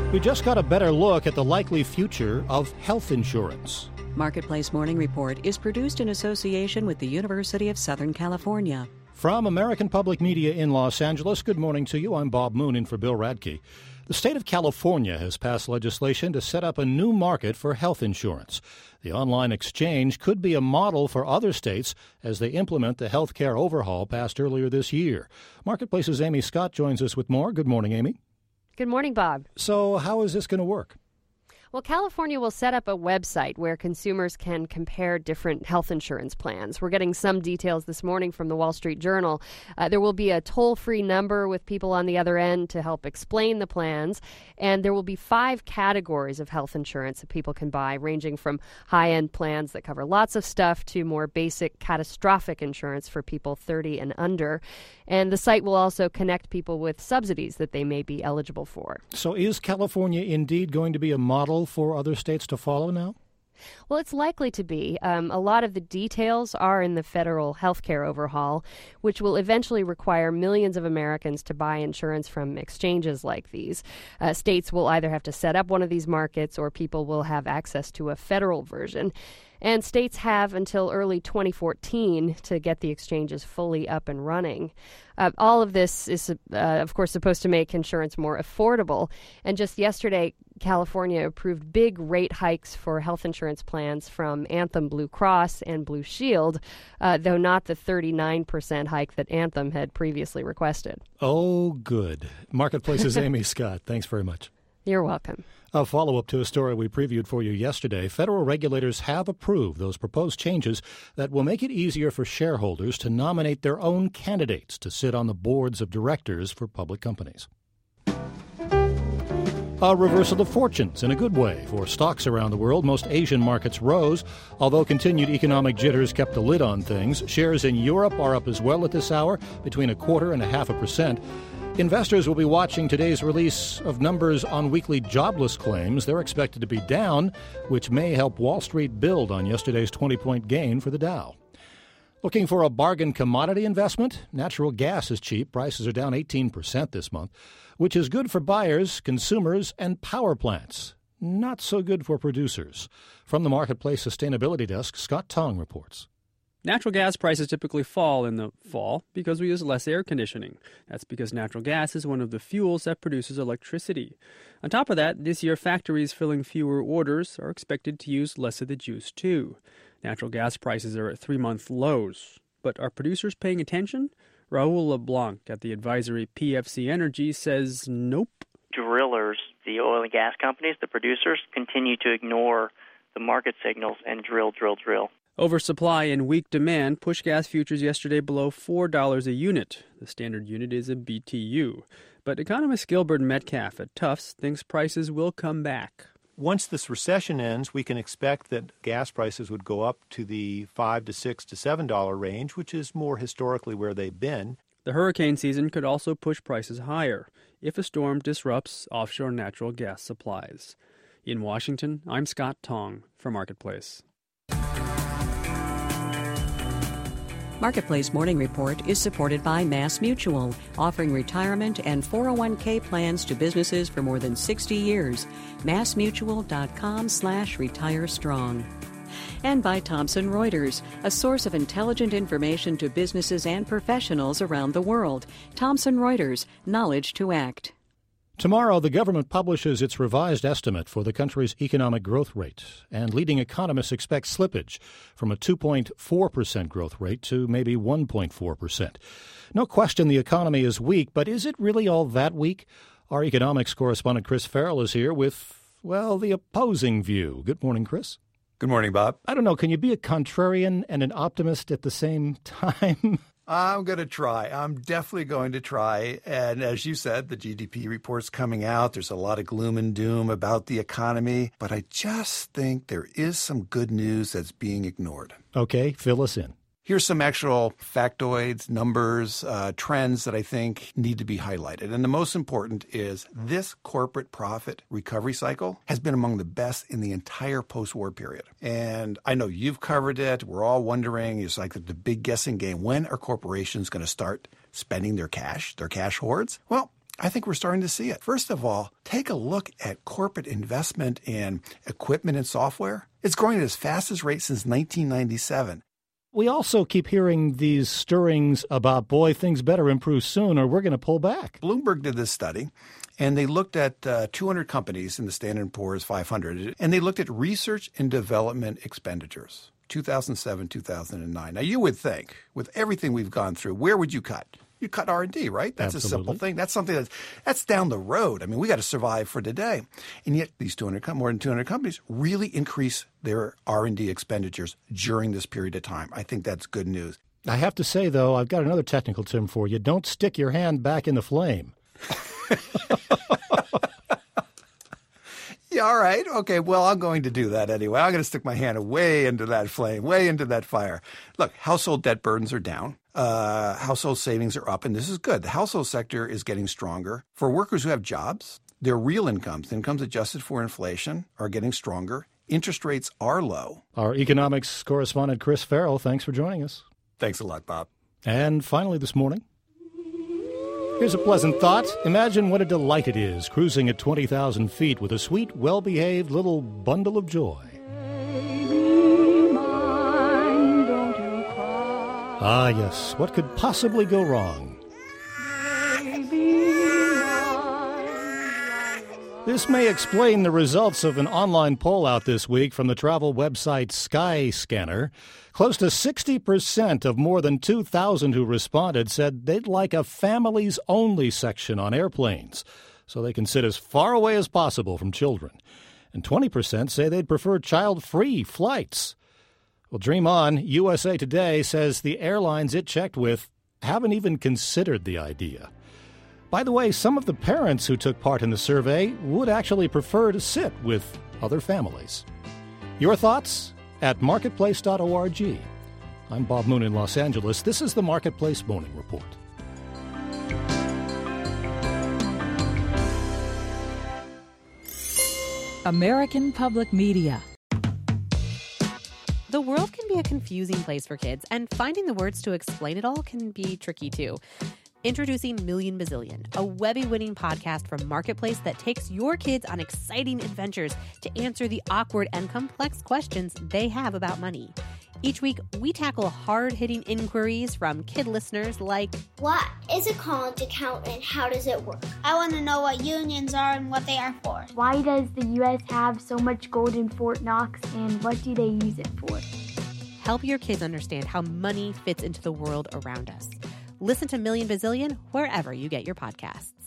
We just got a better look at the likely future of health insurance. Marketplace Morning Report is produced in association with the University of Southern California. From American Public Media in Los Angeles, good morning to you. I'm Bob Moon in for Bill Radke. The state of California has passed legislation to set up a new market for health insurance. The online exchange could be a model for other states as they implement the health care overhaul passed earlier this year. Marketplace's Amy Scott joins us with more. Good morning, Amy. Good morning, Bob. So how is this going to work? Well, California will set up a website where consumers can compare different health insurance plans. We're getting some details this morning from the Wall Street Journal. There will be a toll-free number with people on the other end to help explain the plans. And there will be 5 categories of health insurance that people can buy, ranging from high-end plans that cover lots of stuff to more basic catastrophic insurance for people 30 and under. And the site will also connect people with subsidies that they may be eligible for. So is California indeed going to be a model for other states to follow now? Well, it's likely to be. A lot of the details are in the federal health care overhaul, which will eventually require millions of Americans to buy insurance from exchanges like these. States will either have to set up one of these markets or people will have access to a federal version. And states have until early 2014 to get the exchanges fully up and running. All of this is, of course, supposed to make insurance more affordable. And just yesterday, California approved big rate hikes for health insurance plans from Anthem Blue Cross and Blue Shield, though not the 39% hike that Anthem had previously requested. Oh, good. Marketplace's Amy Scott. Thanks very much. You're welcome. A follow-up to a story we previewed for you yesterday. Federal regulators have approved those proposed changes that will make it easier for shareholders to nominate their own candidates to sit on the boards of directors for public companies. A reversal of fortunes in a good way for stocks around the world. Most Asian markets rose, although continued economic jitters kept a lid on things. Shares in Europe are up as well at this hour, between 0.25% and 0.5%. Investors will be watching today's release of numbers on weekly jobless claims. They're expected to be down, which may help Wall Street build on yesterday's 20-point gain for the Dow. Looking for a bargain commodity investment? Natural gas is cheap. Prices are down 18% this month, which is good for buyers, consumers, and power plants. Not so good for producers. From the Marketplace Sustainability Desk, Scott Tong reports. Natural gas prices typically fall in the fall because we use less air conditioning. That's because natural gas is one of the fuels that produces electricity. On top of that, this year factories filling fewer orders are expected to use less of the juice too. Natural gas prices are at 3-month lows. But are producers paying attention? Raul LeBlanc at the advisory PFC Energy says nope. Drillers, the oil and gas companies, the producers, continue to ignore the market signals and drill. Oversupply and weak demand pushed gas futures yesterday below $4 a unit. The standard unit is a BTU. But economist Gilbert Metcalf at Tufts thinks prices will come back. Once this recession ends, we can expect that gas prices would go up to the $5 to $6 to $7 range, which is more historically where they've been. The hurricane season could also push prices higher if a storm disrupts offshore natural gas supplies. In Washington, I'm Scott Tong for Marketplace. Marketplace Morning Report is supported by Mass Mutual, offering retirement and 401k plans to businesses for more than 60 years. MassMutual.com/retirestrong. And by Thomson Reuters, a source of intelligent information to businesses and professionals around the world. Thomson Reuters, knowledge to act. Tomorrow, the government publishes its revised estimate for the country's economic growth rate, and leading economists expect slippage from a 2.4% growth rate to maybe 1.4%. No question the economy is weak, but is it really all that weak? Our economics correspondent Chris Farrell is here with, well, the opposing view. Good morning, Chris. Good morning, Bob. I don't know, can you be a contrarian and an optimist at the same time? I'm going to try. I'm definitely going to try. And as you said, the GDP report's coming out. There's a lot of gloom and doom about the economy. But I just think there is some good news that's being ignored. Okay, fill us in. Here's some actual factoids, numbers, trends that I think need to be highlighted. And the most important is this corporate profit recovery cycle has been among the best in the entire post-war period. And I know you've covered it. We're all wondering, it's like the big guessing game. When are corporations going to start spending their cash hoards? Well, I think we're starting to see it. First of all, take a look at corporate investment in equipment and software. It's growing at its fastest rate since 1997. We also keep hearing these stirrings about, boy, things better improve soon or we're going to pull back. Bloomberg did this study, and they looked at 200 companies in the Standard & Poor's 500, and they looked at research and development expenditures, 2007, 2009. Now, you would think, with everything we've gone through, where would you cut? You cut R&D, right? That's Absolutely. a simple thing. That's something that's down the road. I mean, we got to survive for today. And yet these more than 200 companies really increase their R&D expenditures during this period of time. I think that's good news. I have to say, though, I've got another technical term for you. Don't stick your hand back in the flame. Yeah, all right. Okay, well, I'm going to do that anyway. I'm going to stick my hand way into that flame, way into that fire. Look, household debt burdens are down. Household savings are up, and this is good. The household sector is getting stronger. For workers who have jobs, their real incomes adjusted for inflation, are getting stronger. Interest rates are low. Our economics correspondent, Chris Farrell, thanks for joining us. Thanks a lot, Bob. And finally this morning, here's a pleasant thought. Imagine what a delight it is cruising at 20,000 feet with a sweet, well-behaved little bundle of joy. Ah, yes. What could possibly go wrong? This may explain the results of an online poll out this week from the travel website Skyscanner. Close to 60% of more than 2,000 who responded said they'd like a families-only section on airplanes, so they can sit as far away as possible from children. And 20% say they'd prefer child-free flights. Well, dream on. USA Today says the airlines it checked with haven't even considered the idea. By the way, some of the parents who took part in the survey would actually prefer to sit with other families. Your thoughts? At marketplace.org. I'm Bob Moon in Los Angeles. This is the Marketplace Morning Report. American Public Media. The world can be a confusing place for kids, and finding the words to explain it all can be tricky too. Introducing Million Bazillion, a Webby-winning podcast from Marketplace that takes your kids on exciting adventures to answer the awkward and complex questions they have about money. Each week, we tackle hard-hitting inquiries from kid listeners like, what is a college account and how does it work? I want to know what unions are and what they are for. Why does the U.S. have so much gold in Fort Knox and what do they use it for? Help your kids understand how money fits into the world around us. Listen to Million Bazillion wherever you get your podcasts.